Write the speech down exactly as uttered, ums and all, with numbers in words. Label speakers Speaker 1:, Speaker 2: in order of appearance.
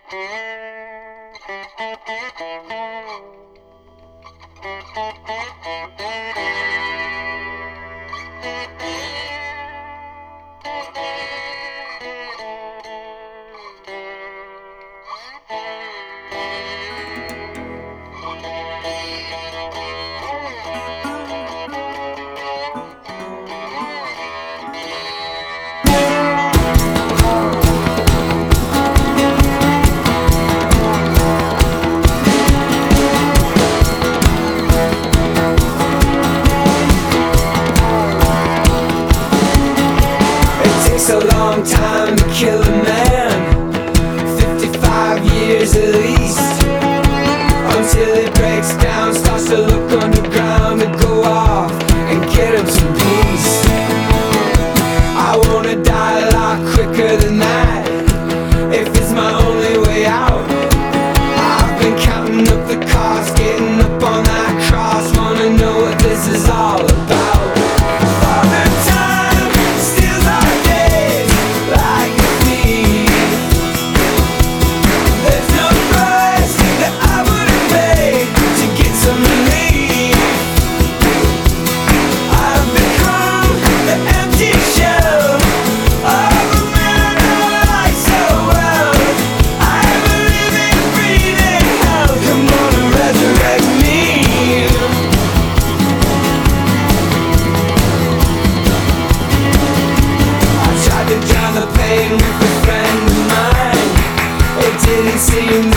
Speaker 1: Takes a long time to kill a man, fifty-five years at least, until he breaks down, starts to look underground, to go off and get him some peace. I wanna die a lot quicker than that, if it's my only way out. I've been counting up the cost, getting up on that cross, wanna know what this is all about. Father time steals our days like a thief. There's no price that I wouldn't pay to get some relief. I've become the empty shell of a man I like so well. I am a living, breathing hell. Come on and resurrect me. I tried to drown the pain with a friend of mine. It didn't seem